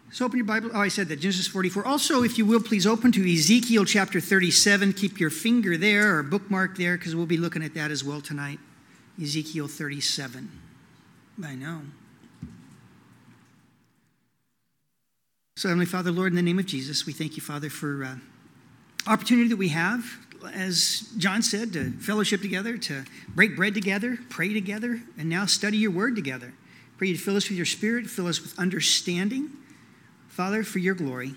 So open your Bible. Oh, I said that, Genesis 44. Also, if you will, please open to Ezekiel chapter 37. Keep your finger there or bookmark there because we'll be looking at that as well tonight. Ezekiel 37. I know. So, Heavenly Father, Lord, in the name of Jesus, we thank you, Father, for opportunity that we have, as John said, to fellowship together, to break bread together, pray together, and now study your word together. Pray you to fill us with your Spirit, fill us with understanding, Father, for your glory.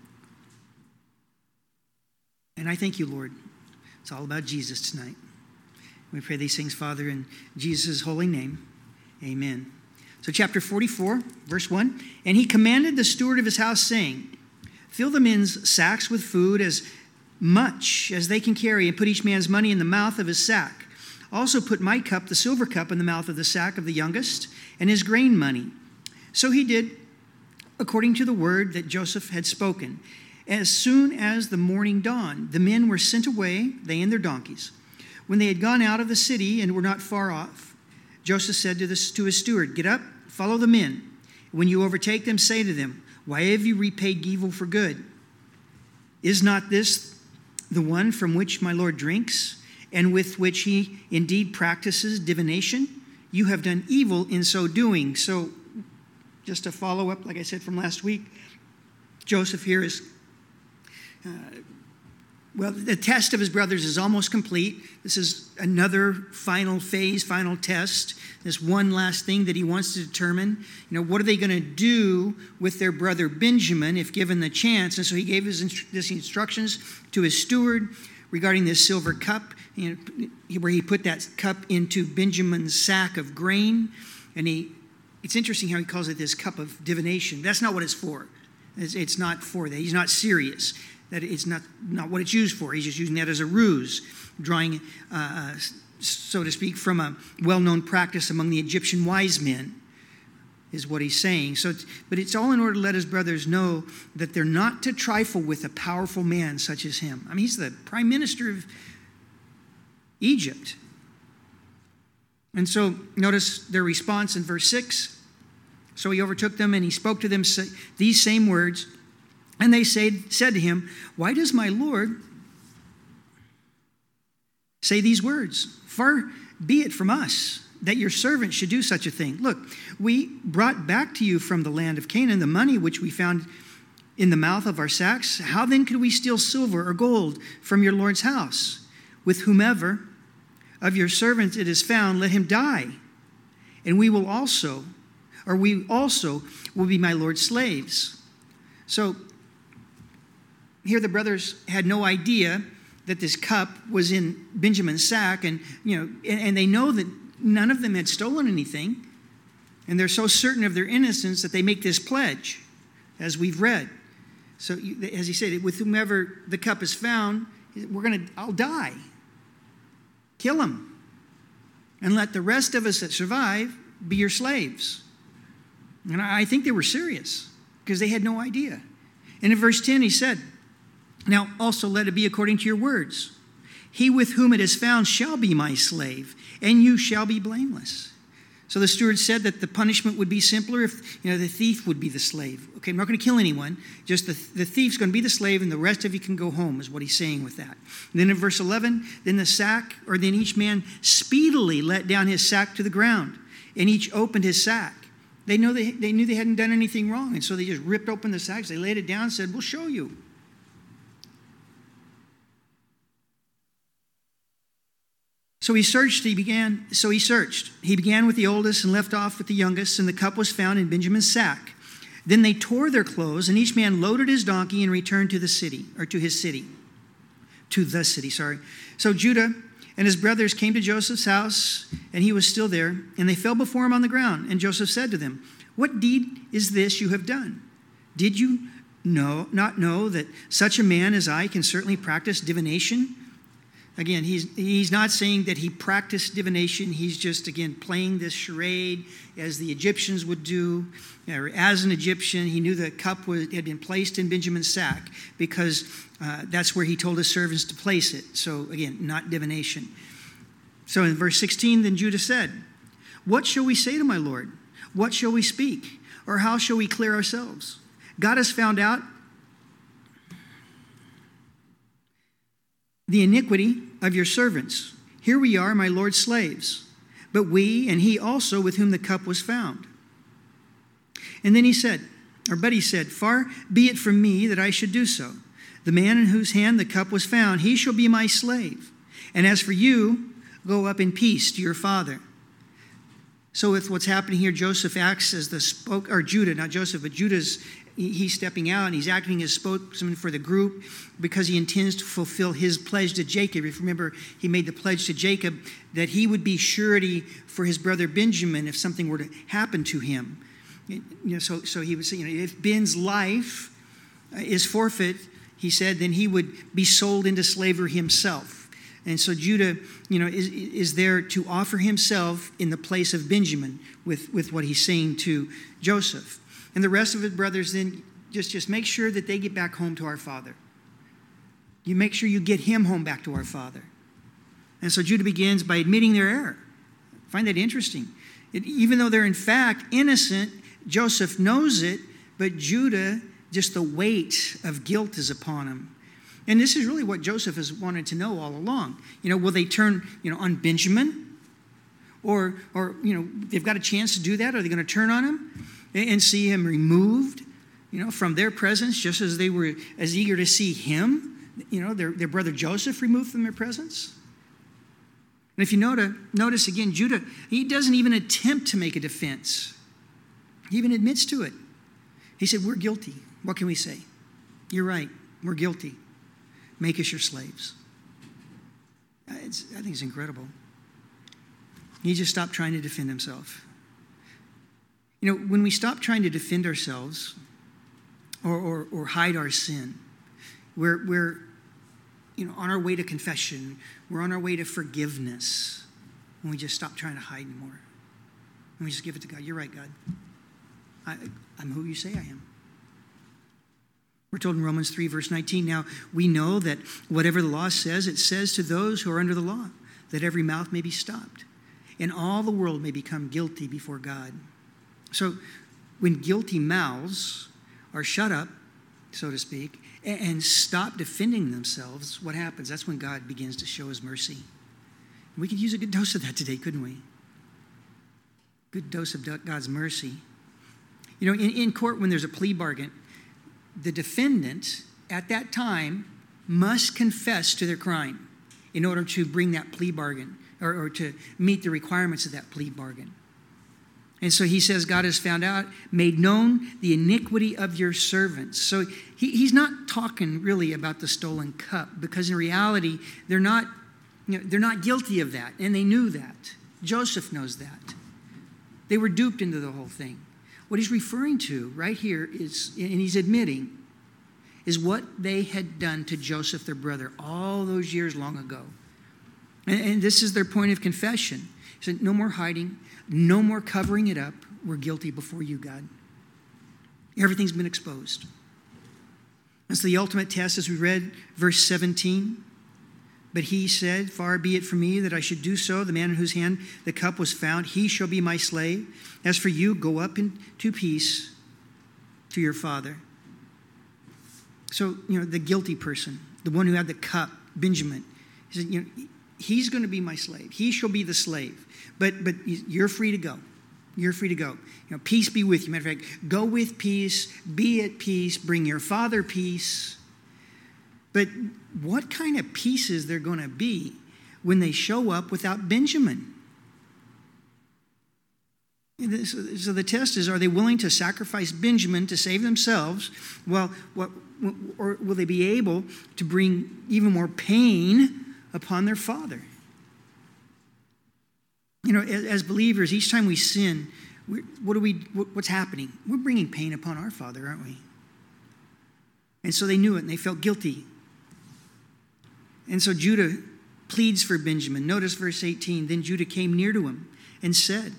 And I thank you, Lord. It's all about Jesus tonight. We pray these things, Father, in Jesus' holy name. Amen. So chapter 44, verse 1. And he commanded the steward of his house, saying, fill the men's sacks with food as much as they can carry, and put each man's money in the mouth of his sack. Also put my cup, the silver cup, in the mouth of the sack of the youngest, and his grain money. So he did according to the word that Joseph had spoken. As soon as the morning dawned, the men were sent away, they and their donkeys. When they had gone out of the city and were not far off, Joseph said to his steward, get up, follow the men. When you overtake them, say to them, why have you repaid evil for good? Is not this the one from which my Lord drinks, and with which he indeed practices divination? You have done evil in so doing. So, just to follow up, like I said from last week, Joseph here is, the test of his brothers is almost complete. This is another final phase, final test. This one last thing that he wants to determine. What are they going to do with their brother Benjamin if given the chance? And so he gave his instructions to his steward regarding this silver cup, where he put that cup into Benjamin's sack of grain. And it's interesting how he calls it this cup of divination. That's not what it's for. It's not for that. He's not serious. That it's not what it's used for. He's just using that as a ruse, drawing, so to speak, from a well-known practice among the Egyptian wise men, is what he's saying. But it's all in order to let his brothers know that they're not to trifle with a powerful man such as him. I mean, he's the prime minister of Egypt. And so notice their response in verse 6. So he overtook them and he spoke to them these same words. And they said to him, why does my Lord say these words? Far be it from us that your servant should do such a thing. Look, we brought back to you from the land of Canaan the money which we found in the mouth of our sacks. How then could we steal silver or gold from your Lord's house? With whomever of your servants it is found, let him die. And we also will be my Lord's slaves. So here the brothers had no idea that this cup was in Benjamin's sack, and they know that none of them had stolen anything, and they're so certain of their innocence that they make this pledge, as we've read. So, as he said, with whomever the cup is found, I'll die. Kill him, and let the rest of us that survive be your slaves. And I think they were serious because they had no idea. And in verse 10, he said, now also let it be according to your words. He with whom it is found shall be my slave, and you shall be blameless. So the steward said that the punishment would be simpler if the thief would be the slave. Okay, I'm not going to kill anyone. Just the thief's going to be the slave, and the rest of you can go home, is what he's saying with that. And then in verse 11, then each man speedily let down his sack to the ground, and each opened his sack. They knew they hadn't done anything wrong, and so they just ripped open the sacks. They laid it down and said, we'll show you. So he searched. He began with the oldest and left off with the youngest, and the cup was found in Benjamin's sack. Then they tore their clothes, and each man loaded his donkey and returned to the city. So Judah and his brothers came to Joseph's house, and he was still there, and they fell before him on the ground. And Joseph said to them, what deed is this you have done? Did you not know that such a man as I can certainly practice divination? Again, he's not saying that he practiced divination. He's just, again, playing this charade as the Egyptians would do. As an Egyptian, he knew the cup had been placed in Benjamin's sack because that's where he told his servants to place it. So, again, not divination. So in verse 16, then Judah said, what shall we say to my Lord? What shall we speak? Or how shall we clear ourselves? God has found out the iniquity of your servants. Here we are, my Lord's slaves, but we and he also with whom the cup was found. And then he said, but he said, far be it from me that I should do so. The man in whose hand the cup was found, he shall be my slave. And as for you, go up in peace to your father. So with what's happening here, Joseph acts as the or Judah, not Joseph, but Judah's, he's stepping out and he's acting as spokesman for the group because he intends to fulfill his pledge to Jacob. If you remember, he made the pledge to Jacob that he would be surety for his brother Benjamin if something were to happen to him. So he would say, if Ben's life is forfeit, he said, then he would be sold into slavery himself. And so Judah, is there to offer himself in the place of Benjamin with what he's saying to Joseph. And the rest of his brothers then just make sure that they get back home to our father. You make sure you get him home back to our father. And so Judah begins by admitting their error. I find that interesting. Even though they're in fact innocent, Joseph knows it, but Judah, just the weight of guilt is upon him. And this is really what Joseph has wanted to know all along. Will they turn, on Benjamin? Or they've got a chance to do that. Are they going to turn on him and see him removed, from their presence, just as they were as eager to see him, their brother Joseph removed from their presence? And if you notice again, Judah, he doesn't even attempt to make a defense. He even admits to it. He said, we're guilty. What can we say? You're right. We're guilty. Make us your slaves. I think it's incredible. He just stopped trying to defend himself. When we stop trying to defend ourselves or hide our sin, we're on our way to confession. We're on our way to forgiveness when we just stop trying to hide anymore. And we just give it to God. You're right, God. I'm who you say I am. We're told in Romans 3, verse 19, now we know that whatever the law says, it says to those who are under the law, that every mouth may be stopped, and all the world may become guilty before God. So when guilty mouths are shut up, so to speak, and stop defending themselves, what happens? That's when God begins to show his mercy. We could use a good dose of that today, couldn't we? Good dose of God's mercy. In court, when there's a plea bargain, the defendant at that time must confess to their crime in order to bring that plea bargain or to meet the requirements of that plea bargain. And so he says, God has found out, made known the iniquity of your servants. So he's not talking really about the stolen cup, because in reality, they're not guilty of that. And they knew that. Joseph knows that. They were duped into the whole thing. What he's referring to right here is, and he's admitting, is what they had done to Joseph, their brother, all those years long ago. And this is their point of confession. He said, no more hiding, no more covering it up. We're guilty before you, God. Everything's been exposed. That's the ultimate test, as we read verse 17. But he said, far be it from me that I should do so. The man in whose hand the cup was found, he shall be my slave. As for you, go up into peace to your father. So, the guilty person, the one who had the cup, Benjamin, he said, he's going to be my slave. He shall be the slave. But you're free to go. You're free to go. Peace be with you. Matter of fact, go with peace, be at peace, bring your father peace. But what kind of peace is there going to be when they show up without Benjamin? So the test is, are they willing to sacrifice Benjamin to save themselves? Well, or will they be able to bring even more pain upon their father? As believers, each time we sin, what's happening? We're bringing pain upon our father, aren't we? And so they knew it, and they felt guilty. And so Judah pleads for Benjamin. Notice verse 18. Then Judah came near to him and said,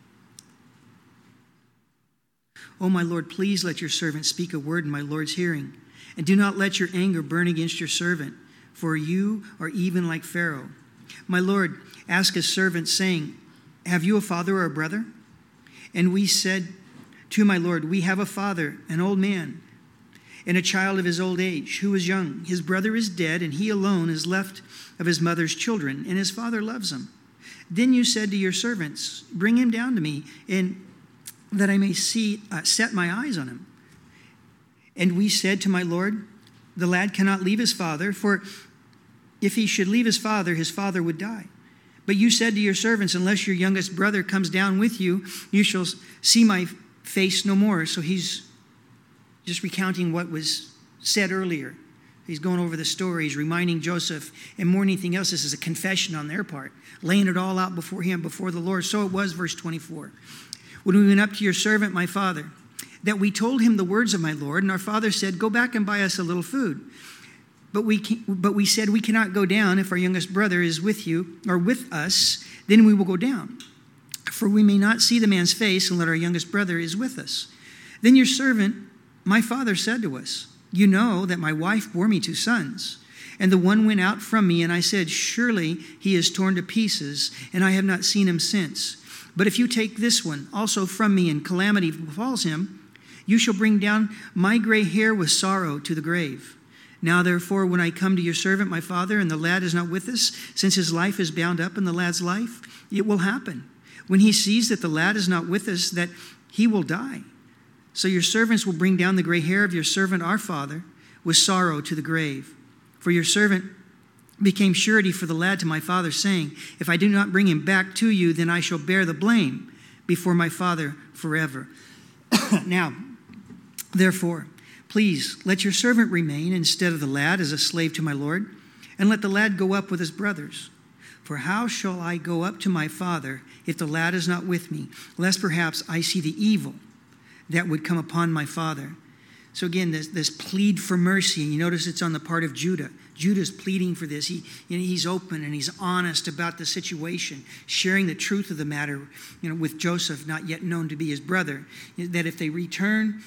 "O my Lord, please let your servant speak a word in my Lord's hearing, and do not let your anger burn against your servant, for you are even like Pharaoh. My Lord, ask his servant, saying, have you a father or a brother? And we said to my Lord, we have a father, an old man, and a child of his old age, who is young. His brother is dead, and he alone is left of his mother's children, and his father loves him. Then you said to your servants, bring him down to me, and that I may set my eyes on him. And we said to my lord, the lad cannot leave his father, for if he should leave his father would die. But you said to your servants, unless your youngest brother comes down with you, you shall see my face no more. So he's just recounting what was said earlier. He's going over the story. He's reminding Joseph, and more than anything else, this is a confession on their part, laying it all out before him, before the Lord. So it was, verse 24. When we went up to your servant, my father, that we told him the words of my Lord, and our father said, go back and buy us a little food. But we said, we cannot go down. If our youngest brother is with you, or with us, then we will go down. For we may not see the man's face unless our youngest brother is with us. Then your servant, my father, said to us, you know that my wife bore me 2 sons. And the one went out from me, and I said, surely he is torn to pieces, and I have not seen him since. But if you take this one also from me, and calamity befalls him, you shall bring down my gray hair with sorrow to the grave. Now, therefore, when I come to your servant, my father, and the lad is not with us, since his life is bound up in the lad's life, it will happen, when he sees that the lad is not with us, that he will die. So your servants will bring down the gray hair of your servant, our father, with sorrow to the grave. For your servant became surety for the lad to my father, saying, if I do not bring him back to you, then I shall bear the blame before my father forever. Now, therefore, please let your servant remain instead of the lad as a slave to my Lord, and let the lad go up with his brothers. For how shall I go up to my father if the lad is not with me, lest perhaps I see the evil that would come upon my father? So again, this plead for mercy, and you notice it's on the part of Judah. Judah's pleading for this. He's open and he's honest about the situation, sharing the truth of the matter, with Joseph, not yet known to be his brother, that if they return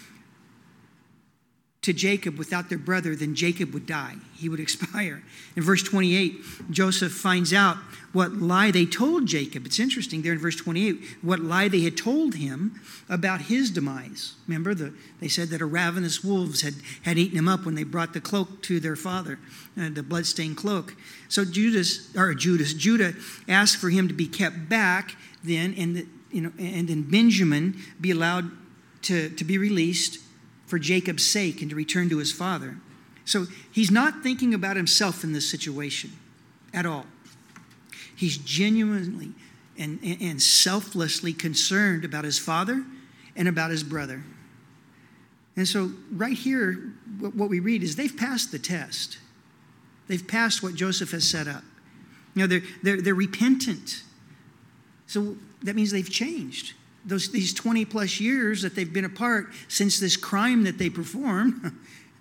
to Jacob without their brother, then Jacob would die. He would expire. In verse 28, Joseph finds out what lie they told Jacob. It's interesting there in verse 28, what lie they had told him about his demise. Remember, they said that a ravenous wolves had eaten him up when they brought the cloak to their father, the bloodstained cloak. So Judah asked for him to be kept back then, and then Benjamin be allowed to be released for Jacob's sake and to return to his father. So he's not thinking about himself in this situation at all. He's genuinely and selflessly concerned about his father and about his brother. And so right here, what we read is they've passed the test. They've passed what Joseph has set up. They're repentant. So that means they've changed. These 20 plus years that they've been apart since this crime that they performed,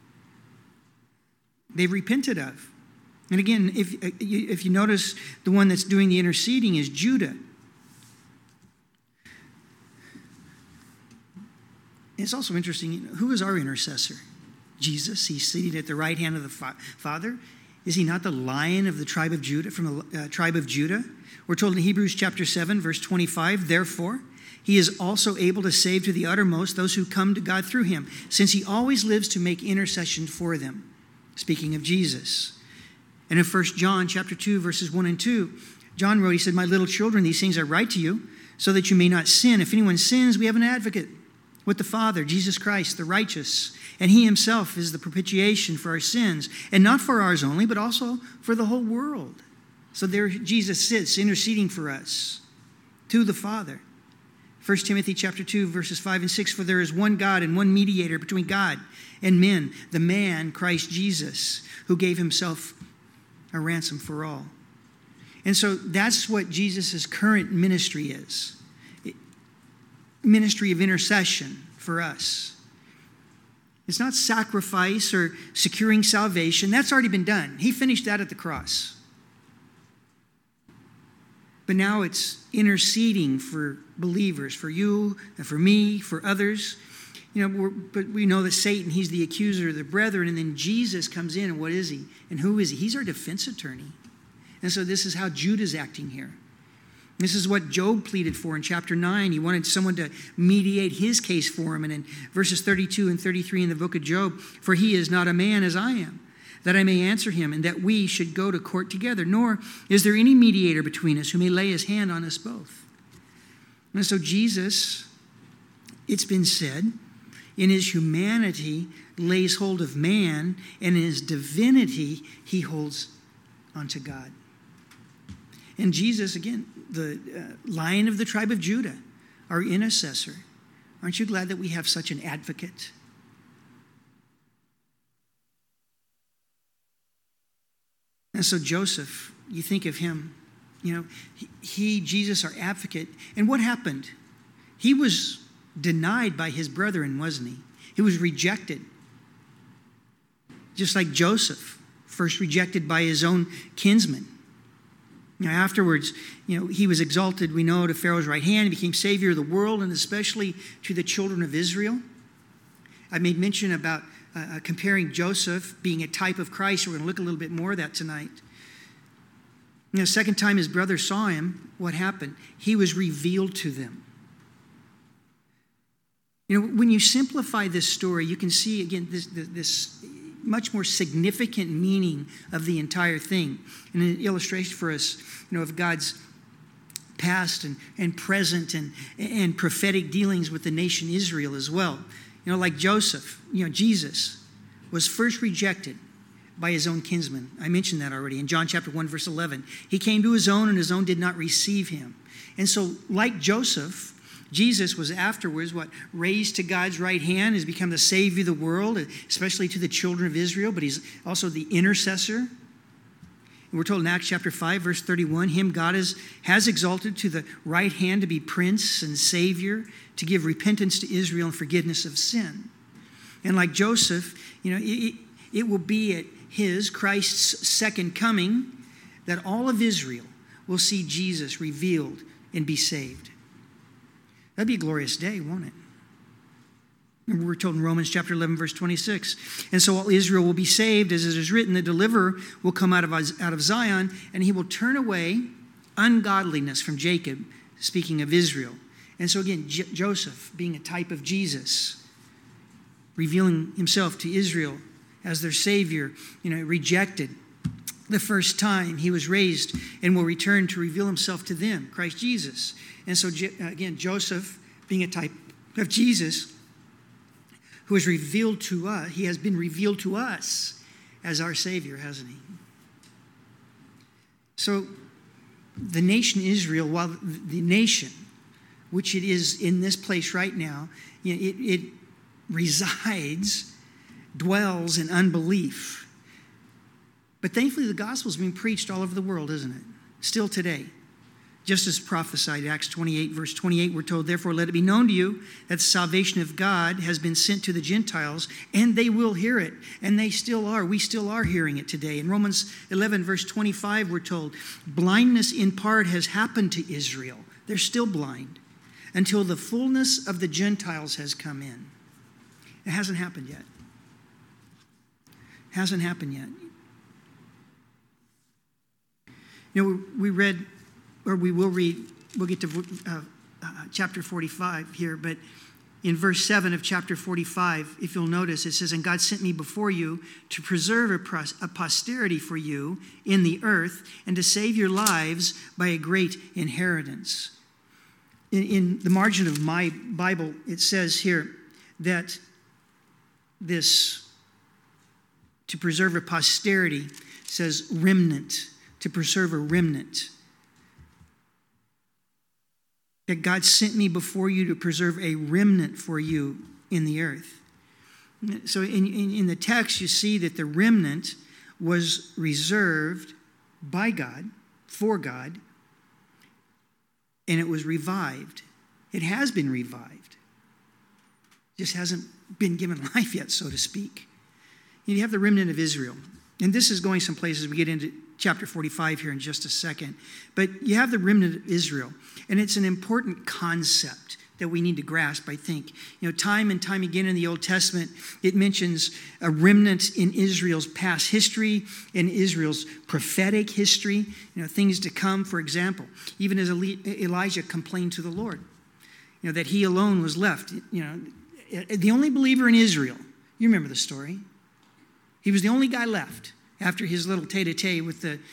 they've repented of. And again, if you notice, the one that's doing the interceding is Judah. It's also interesting, who is our intercessor? Jesus. He's seated at the right hand of the Father. Is he not the Lion of the tribe of Judah, from the tribe of Judah? We're told in Hebrews chapter 7, verse 25, therefore, he is also able to save to the uttermost those who come to God through him, since he always lives to make intercession for them. Speaking of Jesus. And in 1 John chapter 2, verses 1 and 2, John wrote, he said, my little children, these things I write to you, so that you may not sin. If anyone sins, we have an advocate with the Father, Jesus Christ, the righteous. And he himself is the propitiation for our sins, and not for ours only, but also for the whole world. So there Jesus sits interceding for us to the Father. 1 Timothy chapter 2, verses 5 and 6, for there is one God and one mediator between God and men, the man, Christ Jesus, who gave himself a ransom for all. And so that's what Jesus' current ministry is. Ministry of intercession for us. It's not sacrifice or securing salvation. That's already been done. He finished that at the cross. But now it's interceding for believers, for you and for me, for others. But we know that Satan, he's the accuser of the brethren, and then Jesus comes in, and what is he? And who is he? He's our defense attorney. And so this is how Judah's acting here. This is what Job pleaded for in chapter 9. He wanted someone to mediate his case for him. And in verses 32 and 33 in the book of Job, for he is not a man as I am, that I may answer him, and that we should go to court together. Nor is there any mediator between us who may lay his hand on us both. And so Jesus, it's been said, in his humanity lays hold of man, and in his divinity he holds onto God. And Jesus, again, the Lion of the tribe of Judah, our intercessor. Aren't you glad that we have such an advocate? And so Joseph, you think of him, Jesus, our advocate. And what happened? He was denied by his brethren, wasn't he? He was rejected. Just like Joseph, first rejected by his own kinsmen. Afterwards, he was exalted, we know, to Pharaoh's right hand. He became Savior of the world, and especially to the children of Israel. I made mention about comparing Joseph being a type of Christ. We're going to look a little bit more at that tonight. Second time his brothers saw him, what happened? He was revealed to them. When you simplify this story, you can see, again, this much more significant meaning of the entire thing. And an illustration for us, of God's past and present and prophetic dealings with the nation Israel as well. Like Joseph, Jesus was first rejected by his own kinsmen. I mentioned that already in John chapter 1, verse 11. He came to his own, and his own did not receive him. And so, like Joseph, Jesus was afterwards raised to God's right hand, has become the Savior of the world, especially to the children of Israel, but he's also the intercessor. And we're told in Acts chapter 5, verse 31, him God has exalted to the right hand to be Prince and Savior, to give repentance to Israel and forgiveness of sin. And like Joseph, it will be at Christ's second coming, that all of Israel will see Jesus revealed and be saved. That'd be a glorious day, won't it? Remember, we're told in Romans chapter 11, verse 26, and so all Israel will be saved, as it is written, the deliverer will come out of Zion, and he will turn away ungodliness from Jacob, speaking of Israel. And so again, Joseph, being a type of Jesus, revealing himself to Israel as their Savior, rejected the first time he was raised and will return to reveal himself to them, Christ Jesus. And so, again, Joseph, being a type of Jesus, who is revealed to us, he has been revealed to us as our Savior, hasn't he? So, the nation Israel, while the nation, which it is in this place right now, it resides, dwells in unbelief. But thankfully, the gospel is being preached all over the world, isn't it? Still today. Just as prophesied, Acts 28, verse 28, we're told, therefore let it be known to you that the salvation of God has been sent to the Gentiles, and they will hear it. And they still are. We still are hearing it today. In Romans 11, verse 25, we're told, blindness in part has happened to Israel. They're still blind until the fullness of the Gentiles has come in. It hasn't happened yet. Hasn't happened yet. We read, or we will read, we'll get to chapter 45 here, but in verse 7 of chapter 45, if you'll notice, it says, and God sent me before you to preserve a posterity for you in the earth and to save your lives by a great inheritance. In the margin of my Bible, it says here that this, to preserve a posterity, says remnant, to preserve a remnant. That God sent me before you to preserve a remnant for you in the earth. So in the text, you see that the remnant was reserved by God, for God, and it was revived. It has been revived. It just hasn't been given life yet, so to speak. You have the remnant of Israel. And this is going some places. We get into chapter 45 here in just a second. But you have the remnant of Israel. And it's an important concept that we need to grasp, I think. Time and time again in the Old Testament, it mentions a remnant in Israel's past history, in Israel's prophetic history, things to come, for example. Even as Elijah complained to the Lord, that he alone was left, the only believer in Israel. You remember the story. He was the only guy left after his little tete-a-tete with the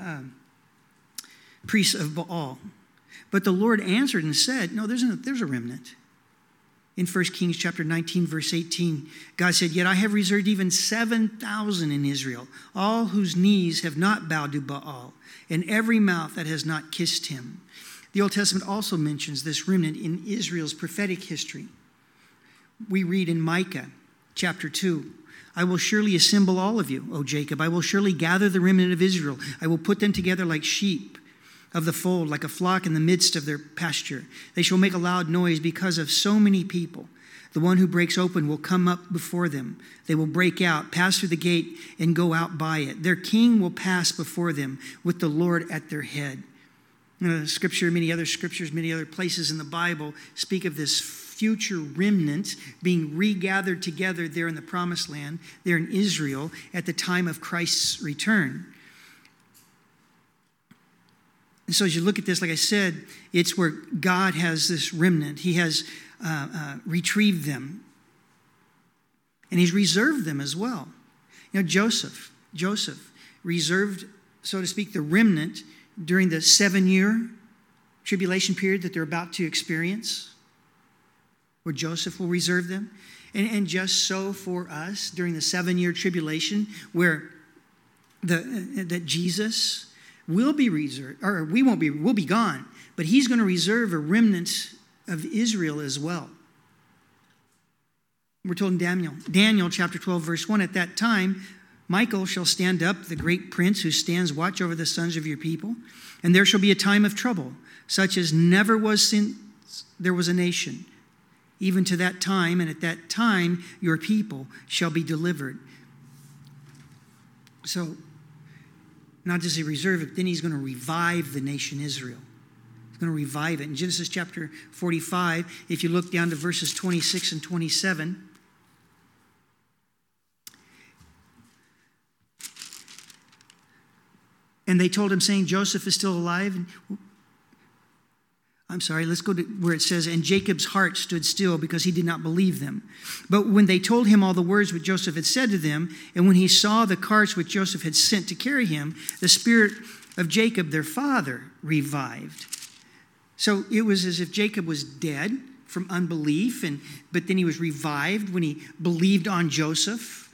priests of Baal. But the Lord answered and said, no, there's a remnant. In 1 Kings chapter 19, verse 18, God said, yet I have reserved even 7,000 in Israel, all whose knees have not bowed to Baal, and every mouth that has not kissed him. The Old Testament also mentions this remnant in Israel's prophetic history. We read in Micah chapter 2, I will surely assemble all of you, O Jacob. I will surely gather the remnant of Israel. I will put them together like sheep of the fold, like a flock in the midst of their pasture. They shall make a loud noise because of so many people. The one who breaks open will come up before them. They will break out, pass through the gate, and go out by it. Their king will pass before them with the Lord at their head. Scripture, many other scriptures, many other places in the Bible speak of this future remnant being regathered together there in the promised land, there in Israel, at the time of Christ's return. And so as you look at this, like I said, it's where God has this remnant. He has retrieved them. And he's reserved them as well. Joseph reserved, so to speak, the remnant during the 7-year tribulation period that they're about to experience, where Joseph will reserve them. And just so for us, during the 7-year tribulation, where that Jesus will be reserved, or we'll be gone, but he's going to reserve a remnant of Israel as well. We're told in Daniel chapter 12, verse 1, at that time, Michael shall stand up, the great prince who stands watch over the sons of your people, and there shall be a time of trouble, such as never was since there was a nation. Even to that time, and at that time, your people shall be delivered. So, not just he reserve it, then he's going to revive the nation Israel. He's going to revive it. In Genesis chapter 45, if you look down to verses 26 and 27, and they told him, saying, Joseph is still alive. Let's go to where it says, and Jacob's heart stood still because he did not believe them. But when they told him all the words which Joseph had said to them, and when he saw the carts which Joseph had sent to carry him, the spirit of Jacob, their father, revived. So it was as if Jacob was dead from unbelief, but then he was revived when he believed on Joseph.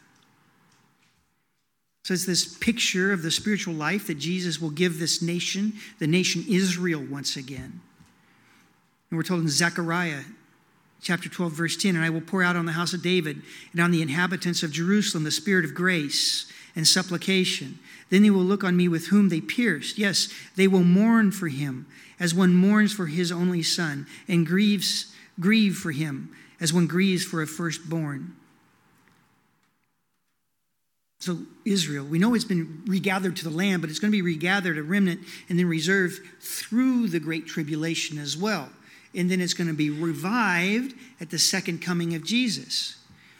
So it's this picture of the spiritual life that Jesus will give this nation, the nation Israel, once again. And we're told in Zechariah chapter 12, verse 10, and I will pour out on the house of David and on the inhabitants of Jerusalem the spirit of grace and supplication. Then they will look on me with whom they pierced. Yes, they will mourn for him as one mourns for his only son, and grieve for him as one grieves for a firstborn. So Israel, we know it's been regathered to the land, but it's going to be regathered, a remnant, and then reserved through the Great Tribulation as well. And then it's going to be revived at the second coming of Jesus.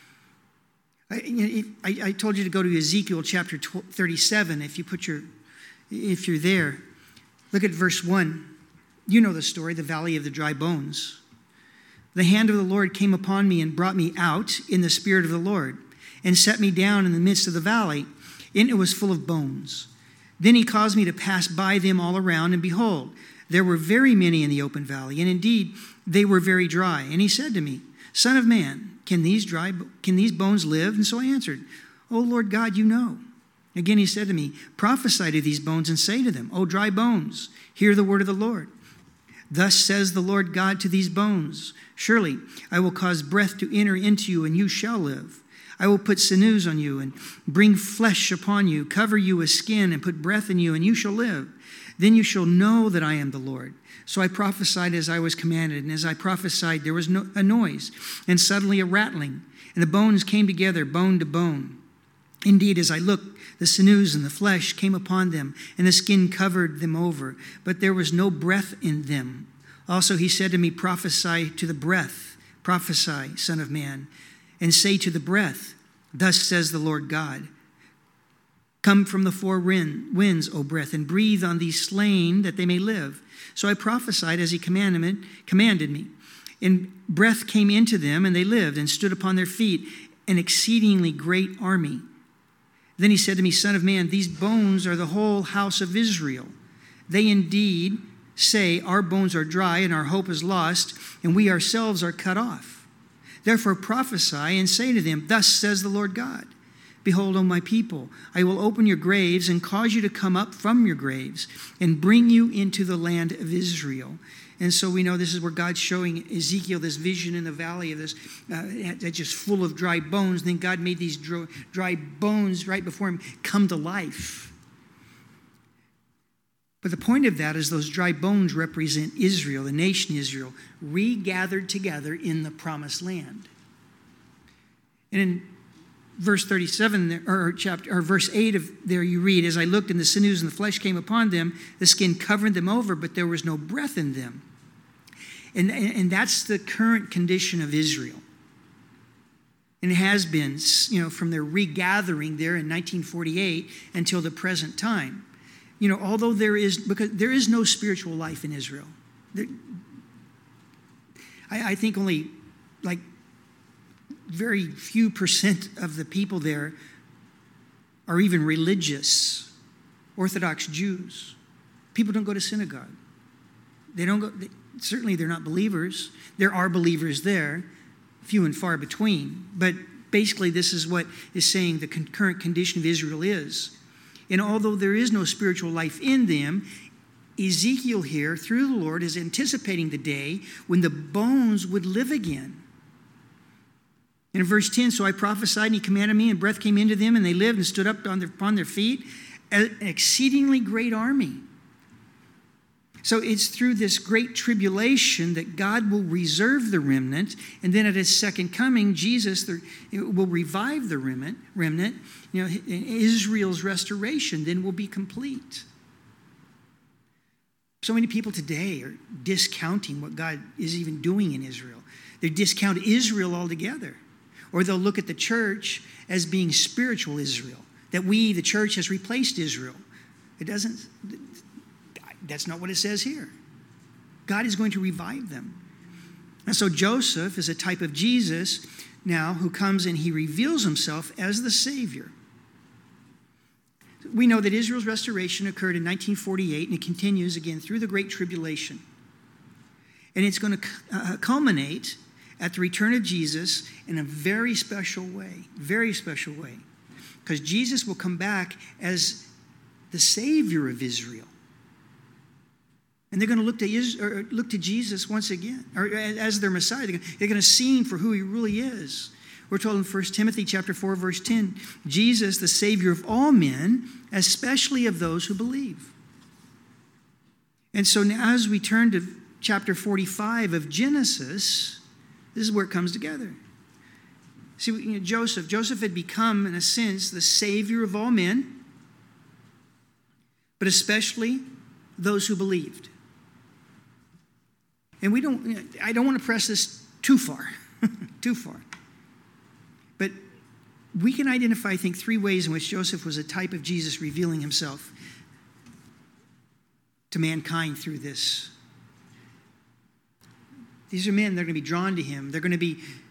I told you to go to Ezekiel chapter 37. If you're there, look at verse 1. You know the story, the valley of the dry bones. The hand of the Lord came upon me and brought me out in the spirit of the Lord, and set me down in the midst of the valley, and it was full of bones. Then he caused me to pass by them all around, and behold, there were very many in the open valley, and indeed they were very dry. And he said to me, Son of man, can these bones live? And so I answered, O Lord God, you know. Again he said to me, Prophesy to these bones and say to them, O dry bones, hear the word of the Lord. Thus says the Lord God to these bones, Surely I will cause breath to enter into you, and you shall live. I will put sinews on you and bring flesh upon you, cover you with skin and put breath in you, and you shall live. Then you shall know that I am the Lord. So I prophesied as I was commanded, and as I prophesied, there was a noise, and suddenly a rattling, and the bones came together, bone to bone. Indeed, as I looked, the sinews and the flesh came upon them, and the skin covered them over, but there was no breath in them. Also he said to me, prophesy to the breath, prophesy, Son of man, and say to the breath, thus says the Lord God, come from the four winds, O breath, and breathe on these slain that they may live. So I prophesied as he commanded me. And breath came into them, and they lived and stood upon their feet, an exceedingly great army. Then he said to me, Son of man, these bones are the whole house of Israel. They indeed say, our bones are dry, and our hope is lost, and we ourselves are cut off. Therefore prophesy and say to them, thus says the Lord God, behold, O my people, I will open your graves and cause you to come up from your graves and bring you into the land of Israel. And so we know this is where God's showing Ezekiel this vision in the valley of this, that's just full of dry bones. And then God made these dry bones right before him come to life. But the point of that is those dry bones represent Israel, the nation Israel, regathered together in the promised land. And in verse 37, or verse 8 of there you read, as I looked and the sinews and the flesh came upon them, the skin covered them over, but there was no breath in them. And that's the current condition of Israel. And it has been, from their regathering there in 1948 until the present time. Although because there is no spiritual life in Israel. I think only very few percent of the people there are even religious, Orthodox Jews. People don't go to synagogue. They don't go. Certainly they're not believers. There are believers there, few and far between. But basically this is what is saying the current condition of Israel is. And although there is no spiritual life in them, Ezekiel here, through the Lord, is anticipating the day when the bones would live again. And in verse 10, so I prophesied and he commanded me, and breath came into them, and they lived and stood up upon their feet, an exceedingly great army. So it's through this great tribulation that God will reserve the remnant, and then at his second coming, Jesus will revive the remnant. Israel's restoration then will be complete. So many people today are discounting what God is even doing in Israel. They discount Israel altogether. Or they'll look at the church as being spiritual Israel, that we, the church, has replaced Israel. That's not what it says here. God is going to revive them. And so Joseph is a type of Jesus now who comes and he reveals himself as the Savior. We know that Israel's restoration occurred in 1948 and it continues again through the Great Tribulation. And it's going to culminate at the return of Jesus in a very special way, because Jesus will come back as the Savior of Israel. And they're going to look to Jesus once again, or as their Messiah. They're going to see him for who he really is. We're told in 1 Timothy chapter 4, verse 10, Jesus, the Savior of all men, especially of those who believe. And so now as we turn to chapter 45 of Genesis, this is where it comes together. See, Joseph had become, in a sense, the Savior of all men, but especially those who believed. And I don't want to press this too far, But we can identify, I think, three ways in which Joseph was a type of Jesus revealing himself to mankind through this. These are men that are going to be drawn to him. They're going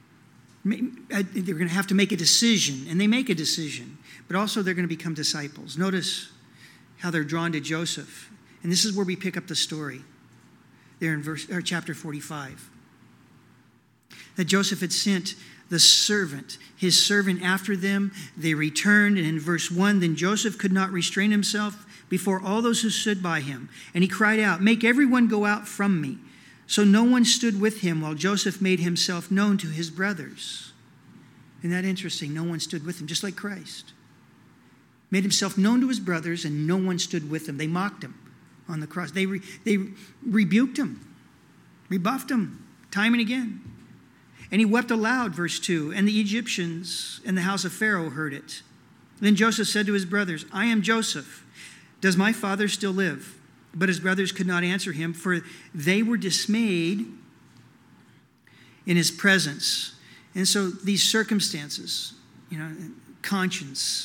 to have to make a decision, and they make a decision. But also they're going to become disciples. Notice how they're drawn to Joseph. And this is where we pick up the story. There in chapter 45. That Joseph had sent his servant after them. They returned, and in verse 1, then Joseph could not restrain himself before all those who stood by him. And he cried out, make everyone go out from me. So no one stood with him while Joseph made himself known to his brothers. Isn't that interesting? No one stood with him, just like Christ. Made himself known to his brothers, and no one stood with him. They mocked him on the cross. They rebuked him, rebuffed him time and again. And he wept aloud, verse 2, and the Egyptians and the house of Pharaoh heard it. Then Joseph said to his brothers, I am Joseph. Does my father still live? But his brothers could not answer him, for they were dismayed in his presence. And so these circumstances, conscience,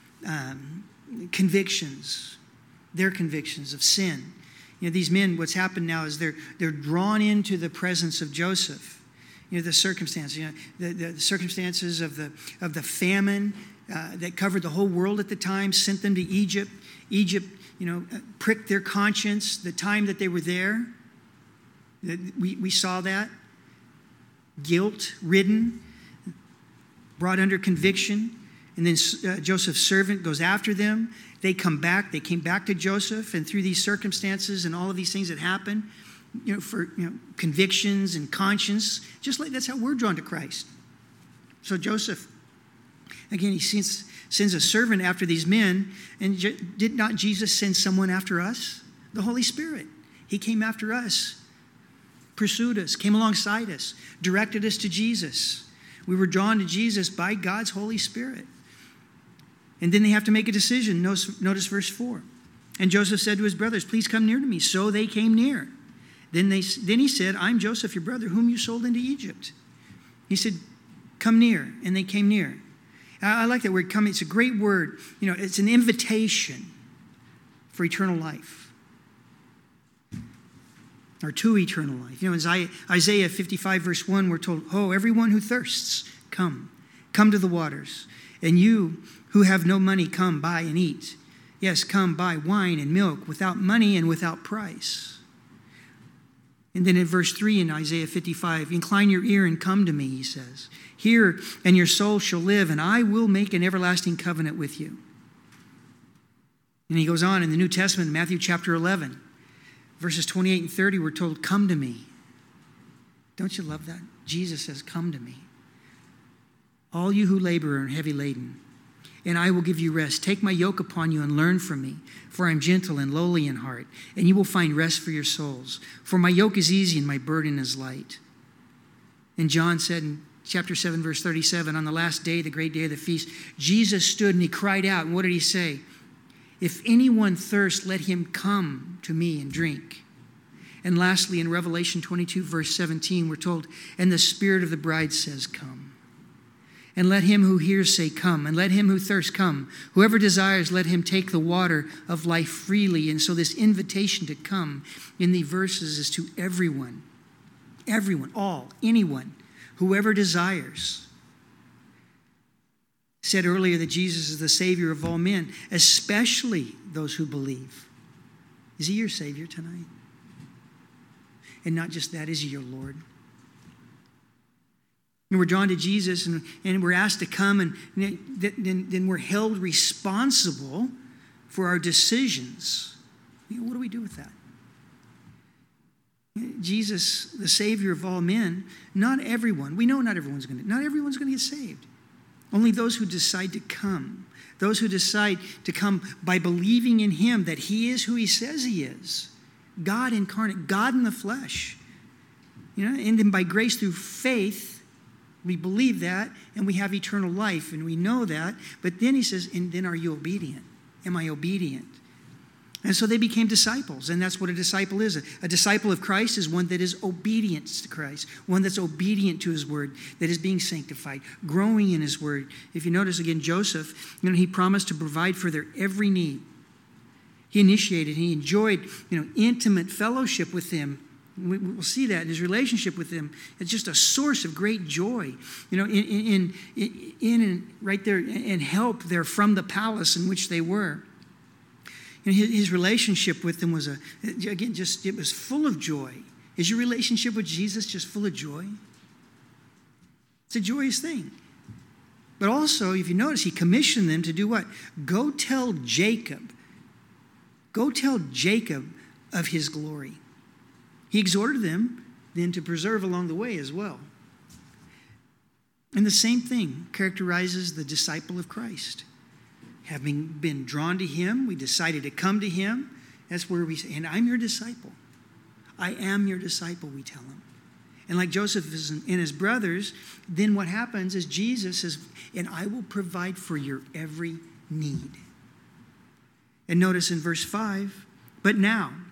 convictions, their convictions of sin. These men, what's happened now is they're drawn into the presence of Joseph. The circumstances, the circumstances of the famine that covered the whole world at the time, sent them to Egypt. Egypt, pricked their conscience the time that they were there. We saw that. Guilt-ridden, brought under conviction. And then Joseph's servant goes after them. They come back. They came back to Joseph. And through these circumstances and all of these things that happen, for convictions and conscience, just like that's how we're drawn to Christ. So Joseph, again, he sends a servant after these men. And did not Jesus send someone after us? The Holy Spirit. He came after us, pursued us, came alongside us, directed us to Jesus. We were drawn to Jesus by God's Holy Spirit. And then they have to make a decision. Notice verse 4. And Joseph said to his brothers, please come near to me. So they came near. Then he said, I'm Joseph, your brother, whom you sold into Egypt. He said, come near. And they came near. I like that word, come. It's a great word. It's an invitation for eternal life. Or to eternal life. In Isaiah 55 verse 1, we're told, everyone who thirsts, come to the waters. And you who have no money, come, buy and eat. Yes, come, buy wine and milk without money and without price. And then in verse 3 in Isaiah 55, incline your ear and come to me, he says. Hear, and your soul shall live, and I will make an everlasting covenant with you. And he goes on in the New Testament, Matthew chapter 11, verses 28 and 30, we're told, come to me. Don't you love that? Jesus says, come to me. All you who labor and are heavy laden, and I will give you rest. Take my yoke upon you and learn from me, for I am gentle and lowly in heart, and you will find rest for your souls. For my yoke is easy and my burden is light. And John said in chapter 7, verse 37, on the last day, the great day of the feast, Jesus stood and he cried out. And what did he say? If anyone thirsts, let him come to me and drink. And lastly, in Revelation 22, verse 17, we're told, and the Spirit of the bride says, come. And let him who hears say, come. And let him who thirsts come. Whoever desires, let him take the water of life freely. And so this invitation to come in the verses is to everyone. Everyone, all, anyone, whoever desires. Said earlier that Jesus is the Savior of all men, especially those who believe. Is he your Savior tonight? And not just that, is he your Lord? And we're drawn to Jesus and we're asked to come, and then we're held responsible for our decisions. What do we do with that? Jesus, the Savior of all men, not everyone, we know not everyone's going to get saved. Only those who decide to come. Those who decide to come by believing in him, that he is who he says he is. God incarnate, God in the flesh. And then by grace through faith, we believe that, and we have eternal life, and we know that. But then he says, and then are you obedient? Am I obedient? And so they became disciples, and that's what a disciple is. A disciple of Christ is one that is obedient to Christ, one that's obedient to his word, that is being sanctified, growing in his word. If you notice again, Joseph, he promised to provide for their every need. He initiated, he enjoyed, intimate fellowship with them. We'll see that in his relationship with them. It's just a source of great joy, in and right there, and help there from the palace in which they were. His relationship with them was it was full of joy. Is your relationship with Jesus just full of joy? It's a joyous thing. But also, if you notice, he commissioned them to do what? Go tell Jacob of his glory. He exhorted them then to preserve along the way as well. And the same thing characterizes the disciple of Christ. Having been drawn to him, we decided to come to him. That's where we say, and I'm your disciple. I am your disciple, we tell him. And like Joseph and his brothers, then what happens is Jesus says, and I will provide for your every need. And notice in verse 5, but now,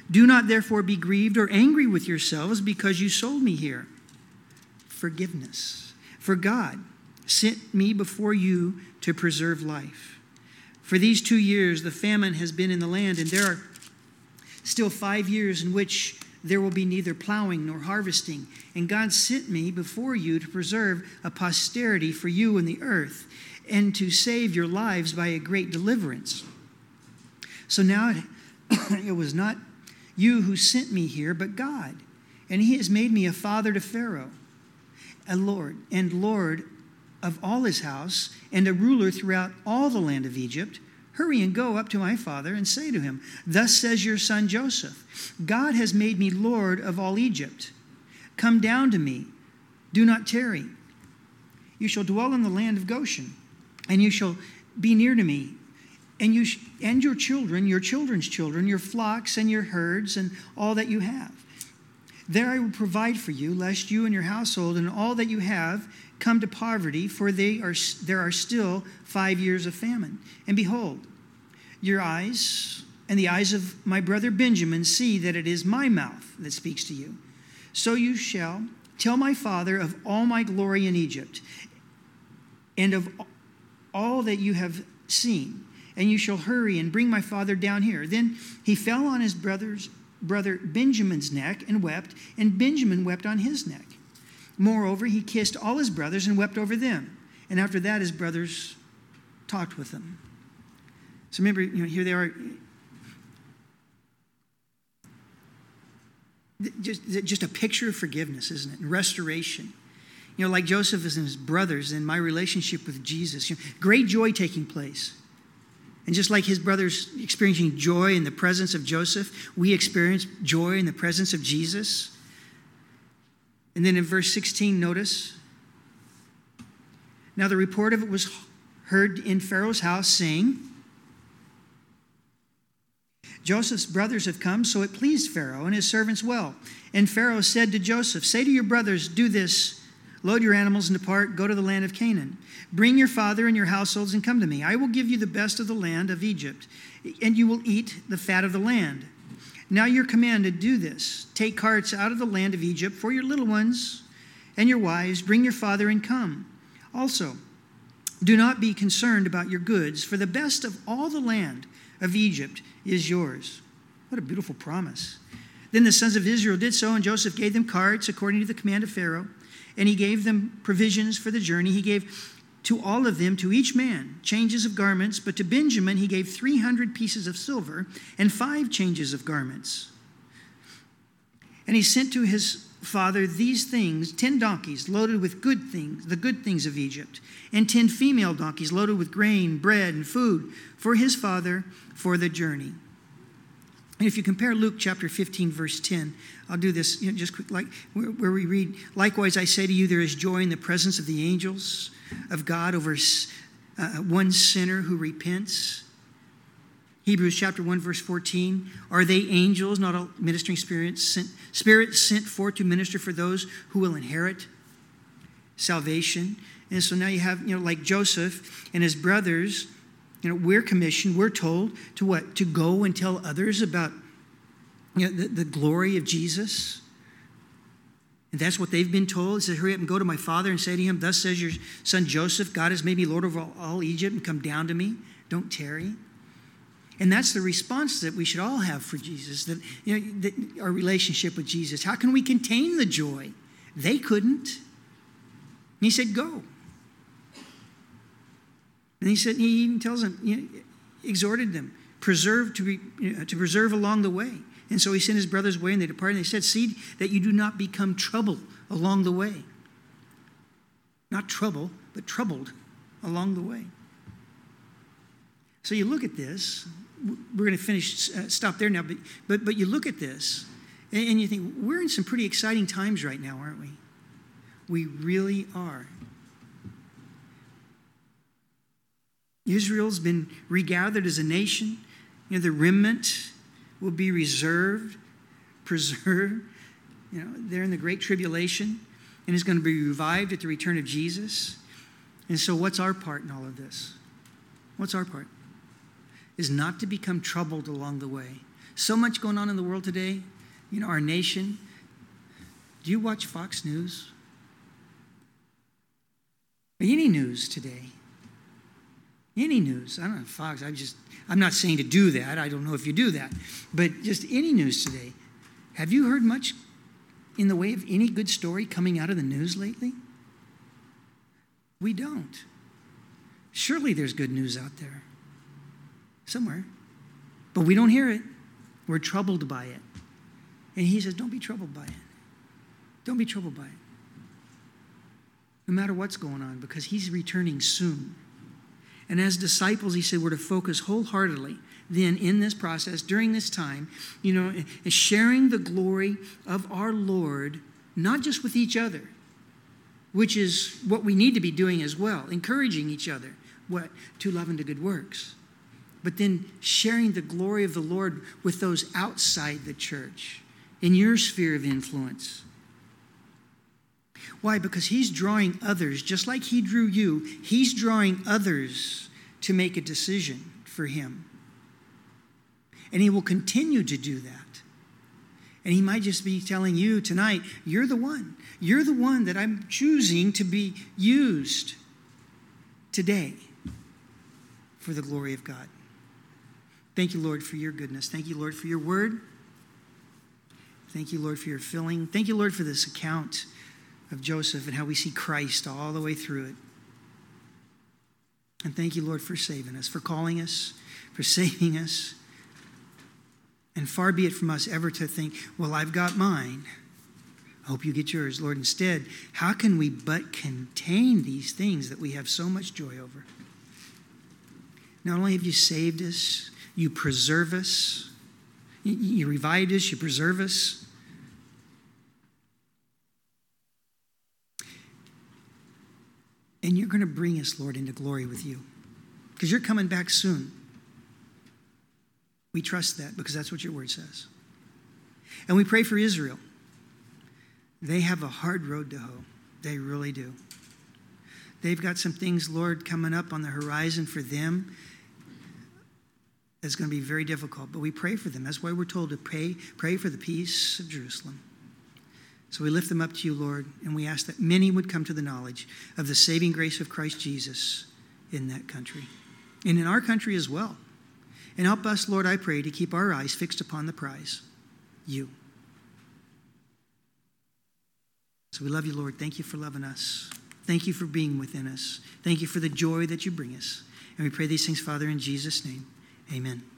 Do not therefore be grieved or angry with yourselves because you sold me here. Forgiveness. For God sent me before you to preserve life. For these 2 years the famine has been in the land, and there are still 5 years in which there will be neither plowing nor harvesting. And God sent me before you to preserve a posterity for you in the earth, and to save your lives by a great deliverance. So now it was not you who sent me here, but God. And he has made me a father to Pharaoh, a Lord of all his house, and a ruler throughout all the land of Egypt. Hurry and go up to my father and say to him, thus says your son Joseph, God has made me Lord of all Egypt. Come down to me, do not tarry. You shall dwell in the land of Goshen, and you shall be near to me, and your children, your children's children, your flocks and your herds, and all that you have. There I will provide for you, lest you and your household and all that you have come to poverty, for there are still 5 years of famine. And behold, your eyes and the eyes of my brother Benjamin see that it is my mouth that speaks to you. So you shall tell my father of all my glory in Egypt, and of all that you have seen, and you shall hurry and bring my father down here. Then he fell on his brother Benjamin's neck and wept, and Benjamin wept on his neck. Moreover, he kissed all his brothers and wept over them. And after that, his brothers talked with him. So remember, here they are. Just a picture of forgiveness, isn't it? And restoration. Like Joseph and his brothers in my relationship with Jesus. Great joy taking place. And just like his brothers experiencing joy in the presence of Joseph, we experience joy in the presence of Jesus. And then in verse 16, notice, now the report of it was heard in Pharaoh's house, saying, Joseph's brothers have come, so it pleased Pharaoh and his servants well. And Pharaoh said to Joseph, say to your brothers, do this, load your animals and depart, go to the land of Canaan. Bring your father and your households and come to me. I will give you the best of the land of Egypt, and you will eat the fat of the land. Now you're commanded to do this. Take carts out of the land of Egypt for your little ones and your wives. Bring your father and come. Also, do not be concerned about your goods, for the best of all the land of Egypt is yours. What a beautiful promise. Then the sons of Israel did so, and Joseph gave them carts according to the command of Pharaoh, and he gave them provisions for the journey. He gave to all of them, to each man, changes of garments, but to Benjamin he gave 300 pieces of silver and 5 changes of garments. And he sent to his father these things, 10 donkeys loaded with good things, the good things of Egypt, and 10 female donkeys loaded with grain, bread, and food for his father for the journey. And if you compare Luke chapter 15, verse 10, I'll do this just quick, like where we read, likewise I say to you, there is joy in the presence of the angels of God over one sinner who repents. Hebrews chapter 1, verse 14, are they angels, not all ministering spirits sent forth to minister for those who will inherit salvation? And so now you have, like Joseph and his brothers, we're commissioned, we're told to what? To go and tell others about the glory of Jesus. And that's what they've been told. It says, hurry up and go to my father and say to him, thus says your son Joseph, God has made me Lord over all Egypt, and come down to me. Don't tarry. And that's the response that we should all have for Jesus, that our relationship with Jesus. How can we contain the joy? They couldn't. And he said, go. And he said, he even tells them, exhorted them, to preserve along the way. And so he sent his brothers away, and they departed. And they said, see that you do not become troubled along the way. Not trouble, but troubled along the way. So you look at this. We're going to stop there now. But you look at this, and you think, we're in some pretty exciting times right now, aren't we? We really are. Israel's been regathered as a nation. The remnant will be preserved. They're in the Great Tribulation, and is going to be revived at the return of Jesus. And so what's our part in all of this? What's our part? Is not to become troubled along the way. So much going on in the world today, our nation. Do you watch Fox News? Any news today? Any news. I don't know, Fox, I'm not saying to do that. I don't know if you do that. But just any news today. Have you heard much in the way of any good story coming out of the news lately? We don't. Surely there's good news out there. Somewhere. But we don't hear it. We're troubled by it. And he says, don't be troubled by it. Don't be troubled by it. No matter what's going on, because he's returning soon. And as disciples, he said, we're to focus wholeheartedly then in this process, during this time, sharing the glory of our Lord, not just with each other, which is what we need to be doing as well, encouraging each other, to love and to good works. But then sharing the glory of the Lord with those outside the church, in your sphere of influence. Why? Because he's drawing others, just like he drew you, he's drawing others to make a decision for him. And he will continue to do that. And he might just be telling you tonight, you're the one. You're the one that I'm choosing to be used today for the glory of God. Thank you, Lord, for your goodness. Thank you, Lord, for your word. Thank you, Lord, for your filling. Thank you, Lord, for this account of Joseph and how we see Christ all the way through it. And thank you, Lord, for saving us, for calling us, for saving us. And far be it from us ever to think, well, I've got mine. I hope you get yours, Lord. Instead, how can we but contain these things that we have so much joy over? Not only have you saved us, you preserve us. You revived us, you preserve us. And you're going to bring us, Lord, into glory with you. Because you're coming back soon. We trust that because that's what your word says. And we pray for Israel. They have a hard road to hoe. They really do. They've got some things, Lord, coming up on the horizon for them. It's going to be very difficult, but we pray for them. That's why we're told to pray for the peace of Jerusalem. So we lift them up to you, Lord, and we ask that many would come to the knowledge of the saving grace of Christ Jesus in that country and in our country as well. And help us, Lord, I pray, to keep our eyes fixed upon the prize, you. So we love you, Lord. Thank you for loving us. Thank you for being within us. Thank you for the joy that you bring us. And we pray these things, Father, in Jesus' name. Amen.